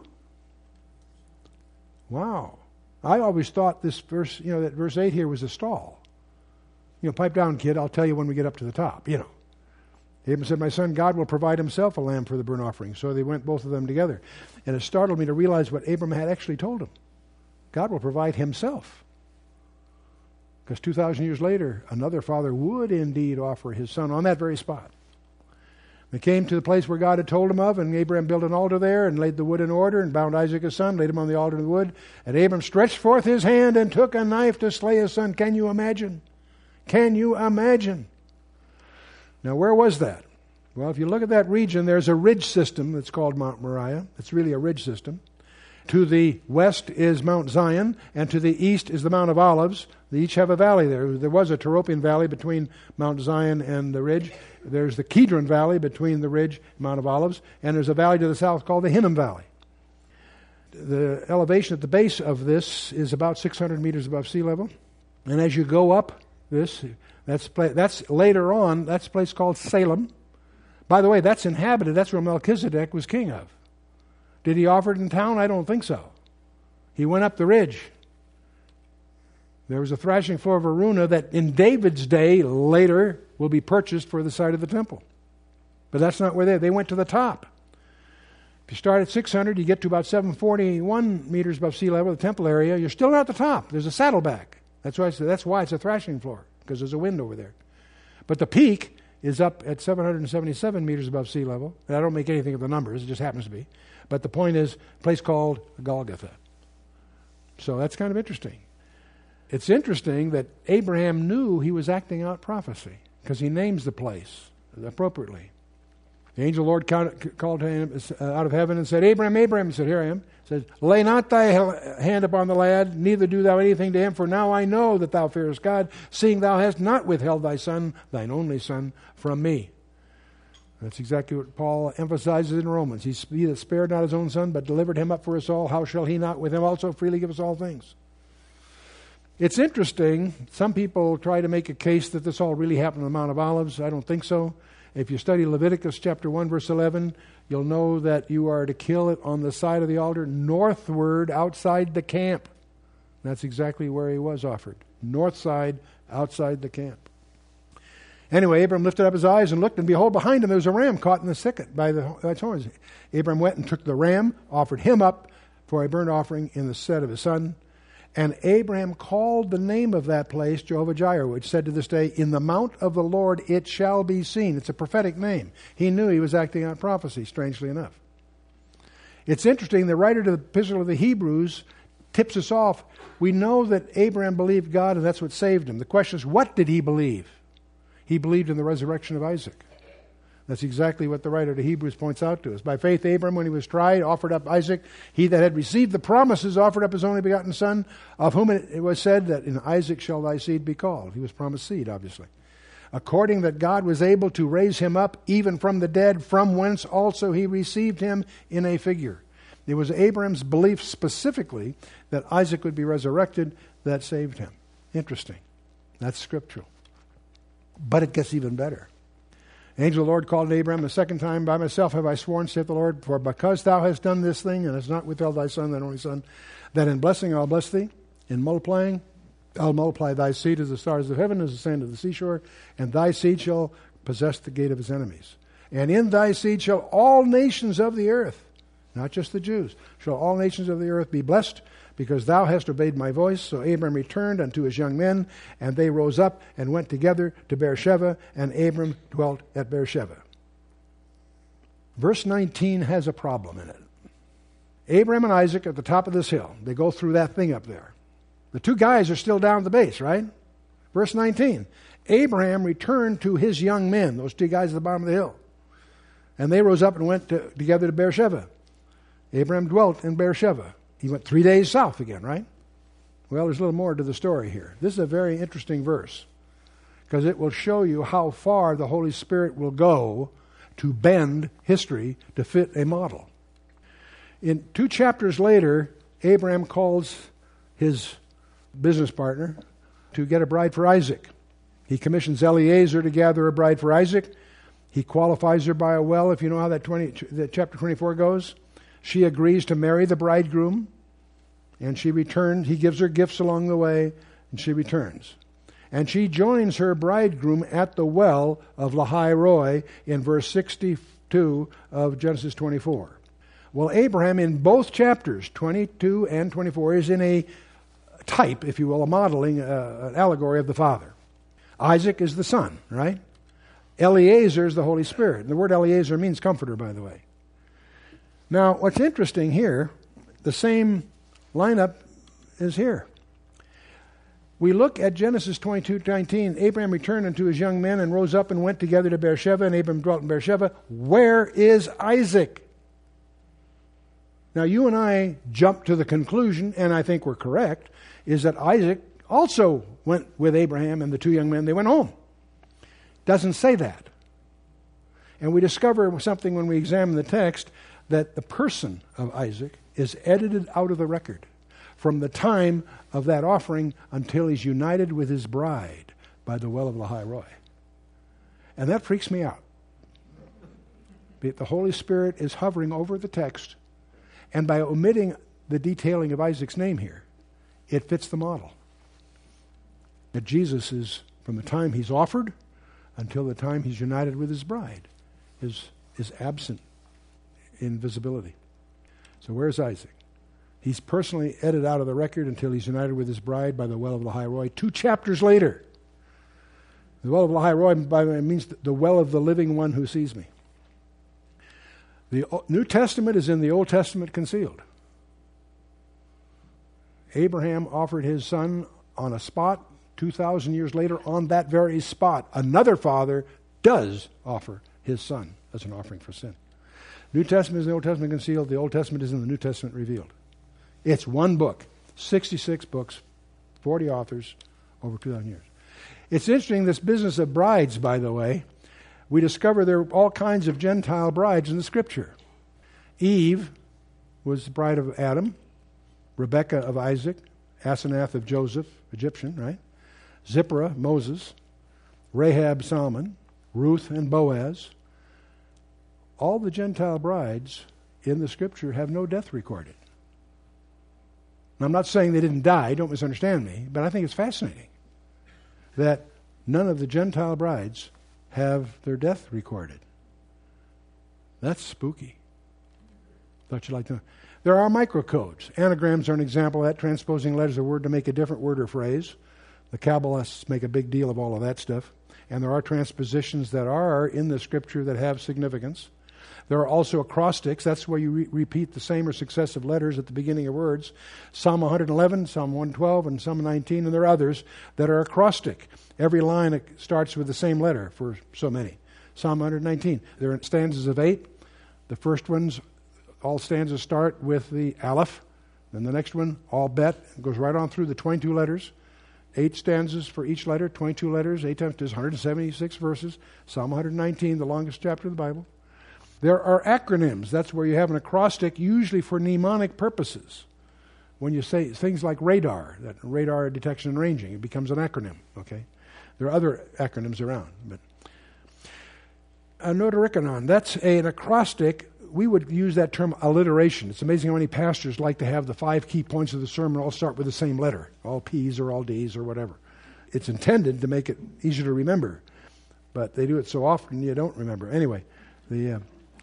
Wow. I always thought this verse, you know, that verse eight here was a stall. You know, pipe down, kid, I'll tell you when we get up to the top, you know. Abraham said, "My son, God will provide himself a lamb for the burnt offering." So they went, both of them together. And it startled me to realize what Abraham had actually told him. God will provide himself. Because two thousand years later, another father would indeed offer his son on that very spot. They came to the place where God had told him of, and Abraham built an altar there and laid the wood in order and bound Isaac his son, laid him on the altar of the wood. And Abraham stretched forth his hand and took a knife to slay his son. Can you imagine? Can you imagine? Now, where was that? Well, if you look at that region, there's a ridge system that's called Mount Moriah. It's really a ridge system. To the west is Mount Zion, and to the east is the Mount of Olives. They each have a valley there. There was a Tyropian valley between Mount Zion and the ridge. There's the Kidron Valley between the ridge and Mount of Olives, and there's a valley to the south called the Hinnom Valley. The elevation at the base of this is about six hundred meters above sea level. And as you go up this, that's that's later on, that's a place called Salem. By the way, that's inhabited. That's where Melchizedek was king of. Did he offer it in town? I don't think so. He went up the ridge. There was a thrashing floor of Araunah that in David's day later will be purchased for the site of the temple. But that's not where they They went to the top. If you start at six hundred, you get to about seven forty-one meters above sea level, the temple area. You're still not at the top. There's a saddleback. That's why, that's why it's a thrashing floor, because there's a wind over there. But the peak is up at seven hundred seventy-seven meters above sea level. And I don't make anything of the numbers. It just happens to be. But the point is, a place called Golgotha. So that's kind of interesting. It's interesting that Abraham knew he was acting out prophecy because he names the place appropriately. The angel of the Lord called to him out of heaven and said, "Abraham, Abraham." He said, "Here I am." He said, "Lay not thy hand upon the lad, neither do thou anything to him, for now I know that thou fearest God, seeing thou hast not withheld thy son, thine only son, from me." That's exactly what Paul emphasizes in Romans. He, he that spared not his own son, but delivered him up for us all, how shall he not with him also freely give us all things? It's interesting. Some people try to make a case that this all really happened on the Mount of Olives. I don't think so. If you study Leviticus chapter one, verse eleven, you'll know that you are to kill it on the side of the altar northward outside the camp. That's exactly where he was offered. North side outside the camp. Anyway, Abram lifted up his eyes and looked, and behold, behind him there was a ram caught in the thicket by, the, by its horns. Abram went and took the ram, offered him up for a burnt offering in the stead of his son. And Abraham called the name of that place Jehovah-Jireh, which said to this day, "In the mount of the Lord it shall be seen." It's a prophetic name. He knew he was acting out prophecy, strangely enough. It's interesting, the writer to the Epistle of the Hebrews tips us off. We know that Abraham believed God, and that's what saved him. The question is, what did he believe? He believed in the resurrection of Isaac. That's exactly what the writer to Hebrews points out to us. By faith, Abraham, when he was tried, offered up Isaac. He that had received the promises offered up his only begotten son, of whom it was said that in Isaac shall thy seed be called. He was promised seed, obviously. According that God was able to raise him up even from the dead, from whence also he received him in a figure. It was Abraham's belief specifically that Isaac would be resurrected that saved him. Interesting. That's scriptural. But it gets even better. Angel of the Lord called to Abraham the second time, By myself have I sworn, saith the Lord, for because thou hast done this thing, and hast not withheld thy son, thine only son, that in blessing I'll bless thee, in multiplying I'll multiply thy seed as the stars of heaven, as the sand of the seashore, and thy seed shall possess the gate of his enemies. And in thy seed shall all nations of the earth, not just the Jews, shall all nations of the earth be blessed, because thou hast obeyed my voice. So Abram returned unto his young men, and they rose up and went together to Beersheba, and Abram dwelt at Beersheba. Verse nineteen has a problem in it. Abraham and Isaac at the top of this hill. They go through that thing up there. The two guys are still down at the base, right? Verse nineteen. Abraham returned to his young men, those two guys at the bottom of the hill. And they rose up and went to, together to Beersheba. Abraham dwelt in Beersheba. He went three days south again, right? Well, there's a little more to the story here. This is a very interesting verse, because it will show you how far the Holy Spirit will go to bend history to fit a model. In two chapters later, Abraham calls his business partner to get a bride for Isaac. He commissions Eliezer to gather a bride for Isaac. He qualifies her by a well, if you know how that twenty, that chapter twenty-four goes. She agrees to marry the bridegroom, and she returns. He gives her gifts along the way, and she returns. And she joins her bridegroom at the well of Lahai Roi in verse sixty-two of Genesis twenty-four. Well, Abraham in both chapters, twenty-two and twenty-four, is in a type, if you will, a modeling, uh, an allegory of the Father. Isaac is the Son, right? Eliezer is the Holy Spirit. The word Eliezer means comforter, by the way. Now, what's interesting here, the same lineup is here. We look at Genesis twenty-two nineteen. Abraham returned unto his young men and rose up and went together to Beersheba, and Abraham dwelt in Beersheba. Where is Isaac? Now, you and I jump to the conclusion, and I think we're correct, is that Isaac also went with Abraham and the two young men. They went home. Doesn't say that. And we discover something when we examine the text, that the person of Isaac is edited out of the record from the time of that offering until he's united with his bride by the well of Lahai Roi. And that freaks me out. The Holy Spirit is hovering over the text, and by omitting the detailing of Isaac's name here, it fits the model. That Jesus is, from the time he's offered until the time he's united with his bride, is, is absent in visibility. So where's Isaac? He's personally edited out of the record until he's united with his bride by the well of Lahai Roi. Two chapters later, the well of Lahai Roi, by the way, means the well of the living one who sees me. The New Testament is in the Old Testament concealed. Abraham offered his son on a spot. two thousand years later, on that very spot, another father does offer his son as an offering for sin. New Testament is in the Old Testament concealed. The Old Testament is in the New Testament revealed. It's one book, sixty-six books, forty authors, over two thousand years. It's interesting, this business of brides, by the way. We discover there are all kinds of Gentile brides in the Scripture. Eve was the bride of Adam, Rebekah of Isaac, Asenath of Joseph, Egyptian, right? Zipporah, Moses, Rahab, Solomon, Ruth, and Boaz. All the Gentile brides in the Scripture have no death recorded. Now, I'm not saying they didn't die, don't misunderstand me, but I think it's fascinating that none of the Gentile brides have their death recorded. That's spooky. Thought you'd like to know. There are microcodes. Anagrams are an example of that, transposing letters of word to make a different word or phrase. The Kabbalists make a big deal of all of that stuff. And there are transpositions that are in the Scripture that have significance. There are also acrostics. That's where you re- repeat the same or successive letters at the beginning of words. Psalm one eleven, Psalm one twelve, and Psalm nineteen, and there are others that are acrostic. Every line starts with the same letter for so many. Psalm one nineteen. There are stanzas of eight. The first ones, all stanzas start with the aleph. Then the next one, all bet, goes right on through the twenty-two letters. Eight stanzas for each letter, twenty-two letters, eight times is one hundred seventy-six verses. Psalm one nineteen, the longest chapter of the Bible. There are acronyms. That's where you have an acrostic, usually for mnemonic purposes. When you say things like radar, that radar detection and ranging, it becomes an acronym, okay? There are other acronyms around. But A notarikanon, that's a, an acrostic. We would use that term alliteration. It's amazing how many pastors like to have the five key points of the sermon all start with the same letter, all P's or all D's or whatever. It's intended to make it easier to remember, but they do it so often you don't remember. Anyway, the uh,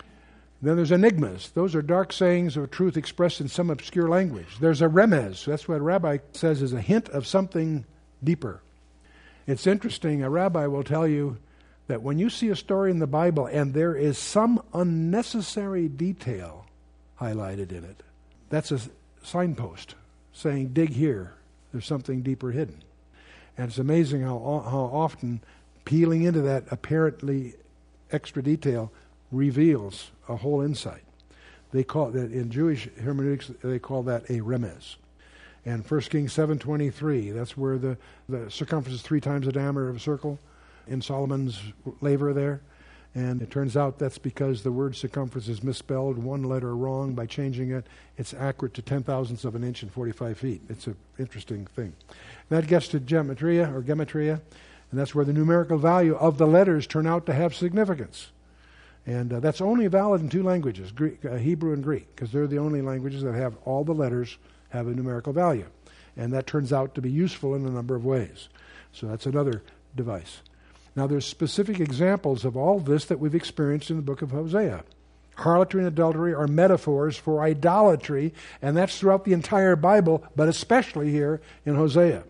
then there's enigmas. Those are dark sayings of truth expressed in some obscure language. There's a remez. That's what a rabbi says is a hint of something deeper. It's interesting. A rabbi will tell you that when you see a story in the Bible and there is some unnecessary detail highlighted in it, that's a signpost saying, dig here, there's something deeper hidden. And it's amazing how how often peeling into that apparently extra detail reveals a whole insight. They call that, in Jewish hermeneutics, they call that a remez. And First Kings seven twenty-three, that's where the, the circumference is three times the diameter of a circle, in Solomon's laver there. And it turns out that's because the word circumference is misspelled one letter wrong. By changing it, it's accurate to ten thousandths of an inch and forty-five feet. It's an interesting thing. That gets to gematria or gematria, and that's where the numerical value of the letters turn out to have significance. And uh, that's only valid in two languages, Greek, uh, Hebrew and Greek, because they're the only languages that have all the letters have a numerical value. And that turns out to be useful in a number of ways. So that's another device. Now, there's specific examples of all this that we've experienced in the book of Hosea. Harlotry and adultery are metaphors for idolatry, and that's throughout the entire Bible, but especially here in Hosea.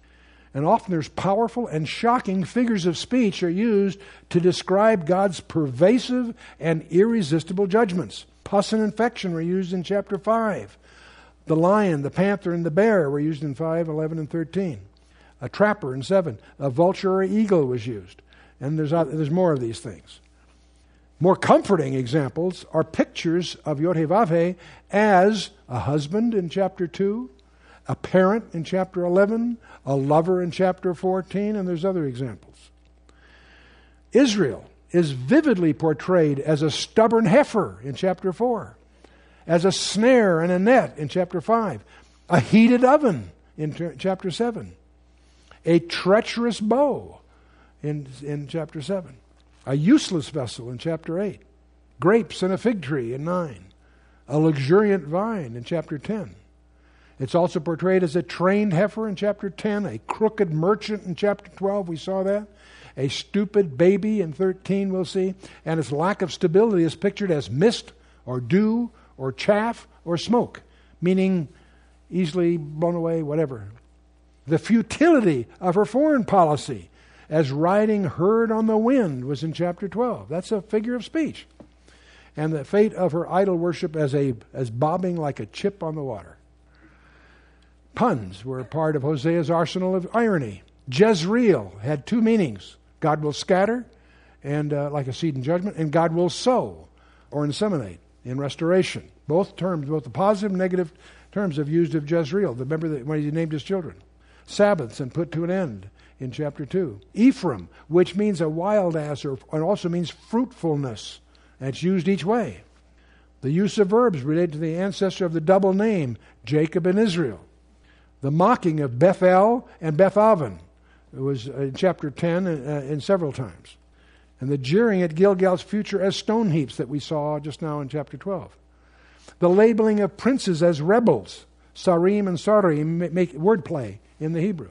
And often there's powerful and shocking figures of speech are used to describe God's pervasive and irresistible judgments. Pus and infection were used in chapter five. The lion, the panther, and the bear were used in five, eleven, and thirteen. A trapper in seven. A vulture or eagle was used. And there's, there's more of these things. More comforting examples are pictures of Yod-Heh-Vav-Heh as a husband in chapter two, a parent in chapter eleven, a lover in chapter fourteen, and there's other examples. Israel is vividly portrayed as a stubborn heifer in chapter four, as a snare and a net in chapter five, a heated oven in t- chapter seven, a treacherous bow in, in chapter seven, a useless vessel in chapter eight, grapes and a fig tree in nine, a luxuriant vine in chapter ten. It's also portrayed as a trained heifer in chapter ten, a crooked merchant in chapter twelve, we saw that, a stupid baby in thirteen, we'll see, and its lack of stability is pictured as mist or dew or chaff or smoke, meaning easily blown away, whatever. The futility of her foreign policy as riding herd on the wind was in chapter twelve. That's a figure of speech. And the fate of her idol worship as a as bobbing like a chip on the water. Puns were a part of Hosea's arsenal of irony. Jezreel had two meanings. God will scatter, and uh, like a seed in judgment, and God will sow or inseminate in restoration. Both terms, both the positive and negative terms have used of Jezreel. Remember that when he named his children. Sabbaths and put to an end in chapter two. Ephraim, which means a wild ass, or and also means fruitfulness. And it's used each way. The use of verbs related to the ancestor of the double name, Jacob and Israel. The mocking of Bethel and Bethaven. It was in chapter ten and, uh, and several times. And the jeering at Gilgal's future as stone heaps that we saw just now in chapter twelve. The labeling of princes as rebels. Sarim and Sarim make wordplay in the Hebrew.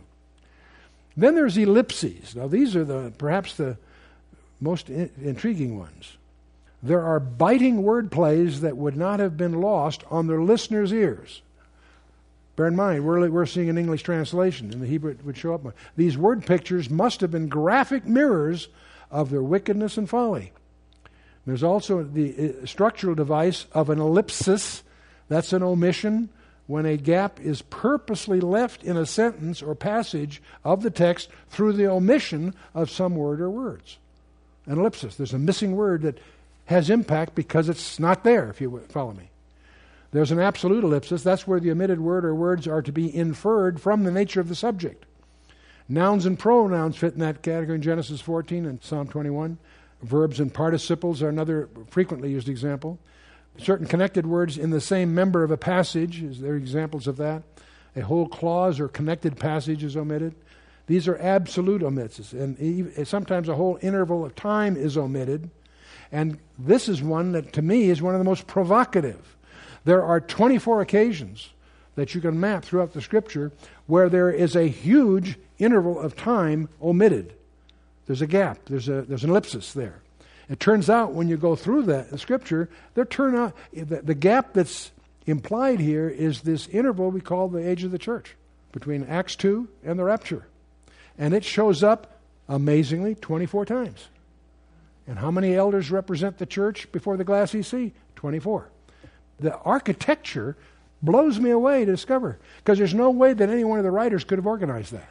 Then there's ellipses. Now these are the perhaps the most in- intriguing ones. There are biting word plays that would not have been lost on their listeners' ears. Bear in mind, we're, we're seeing an English translation. In the Hebrew it would show up. These word pictures must have been graphic mirrors of their wickedness and folly. There's also the uh, structural device of an ellipsis. That's an omission when a gap is purposely left in a sentence or passage of the text through the omission of some word or words. An ellipsis. There's a missing word that has impact because it's not there, if you follow me. There's an absolute ellipsis. That's where the omitted word or words are to be inferred from the nature of the subject. Nouns and pronouns fit in that category in Genesis fourteen and Psalm twenty-one. Verbs and participles are another frequently used example. Certain connected words in the same member of a passage, is there examples of that? A whole clause or connected passage is omitted. These are absolute omissions, and sometimes a whole interval of time is omitted. And this is one that, to me, is one of the most provocative. There are twenty-four occasions that you can map throughout the Scripture where there is a huge interval of time omitted. There's a gap. There's a there's an ellipsis there. It turns out when you go through that the Scripture, there turn out the, the gap that's implied here is this interval we call the age of the church between Acts two and the rapture, and it shows up amazingly twenty-four times. And how many elders represent the church before the glassy sea? twenty-four. The architecture blows me away to discover, because there's no way that any one of the writers could have organized that.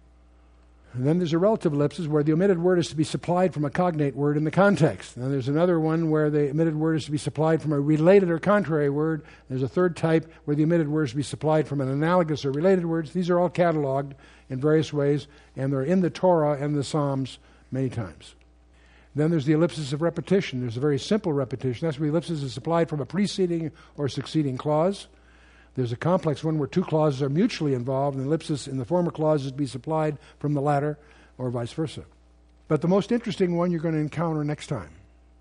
And then there's a relative ellipsis where the omitted word is to be supplied from a cognate word in the context. And there's another one where the omitted word is to be supplied from a related or contrary word. There's a third type where the omitted word is to be supplied from an analogous or related words. These are all cataloged in various ways, and they're in the Torah and the Psalms many times. Then there's the ellipsis of repetition. There's a very simple repetition. That's where the ellipsis is supplied from a preceding or succeeding clause. There's a complex one where two clauses are mutually involved, and the ellipsis in the former clause is to be supplied from the latter, or vice versa. But the most interesting one you're going to encounter next time,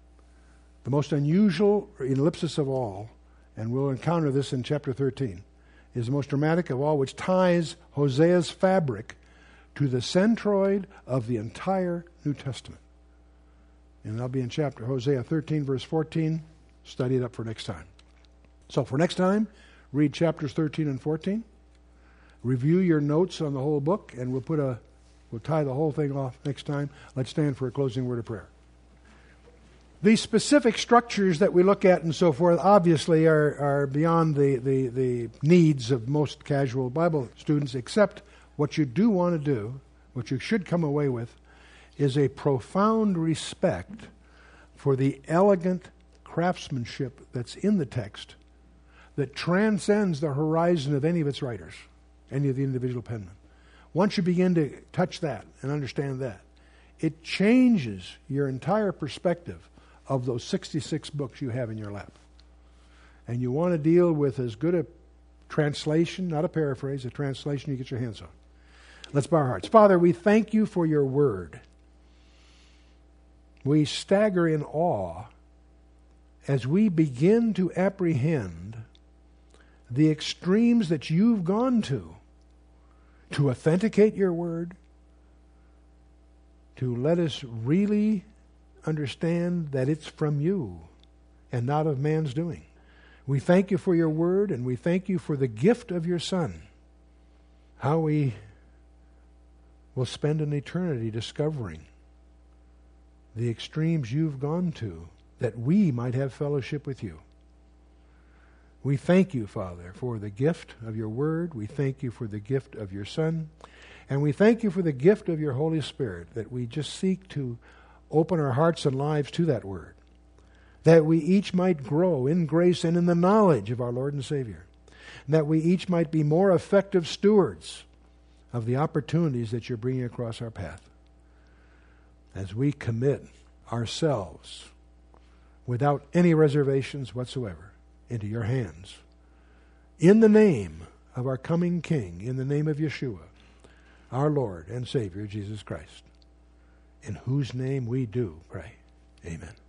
the most unusual ellipsis of all, and we'll encounter this in chapter thirteen, is the most dramatic of all, which ties Hosea's fabric to the centroid of the entire New Testament. And that'll be in chapter Hosea thirteen, verse fourteen. Study it up for next time. So for next time, read chapters thirteen and fourteen. Review your notes on the whole book, and we'll put a we'll tie the whole thing off next time. Let's stand for a closing word of prayer. These specific structures that we look at and so forth obviously are, are beyond the, the, the needs of most casual Bible students, except what you do want to do, what you should come away with, is a profound respect for the elegant craftsmanship that's in the text that transcends the horizon of any of its writers, any of the individual penmen. Once you begin to touch that and understand that, it changes your entire perspective of those sixty-six books you have in your lap. And you want to deal with as good a translation, not a paraphrase, a translation you get your hands on. Let's bow our hearts. Father, we thank you for your word. We stagger in awe as we begin to apprehend the extremes that you've gone to to authenticate your word, to let us really understand that it's from you and not of man's doing. We thank you for your word, and we thank you for the gift of your Son. How we will spend an eternity discovering the extremes you've gone to that we might have fellowship with you. We thank you, Father, for the gift of your word. We thank you for the gift of your Son. And we thank you for the gift of your Holy Spirit, that we just seek to open our hearts and lives to that word, that we each might grow in grace and in the knowledge of our Lord and Savior, and that we each might be more effective stewards of the opportunities that you're bringing across our path, as we commit ourselves without any reservations whatsoever into your hands, in the name of our coming King, in the name of Yeshua, our Lord and Savior, Jesus Christ, in whose name we do pray. Amen.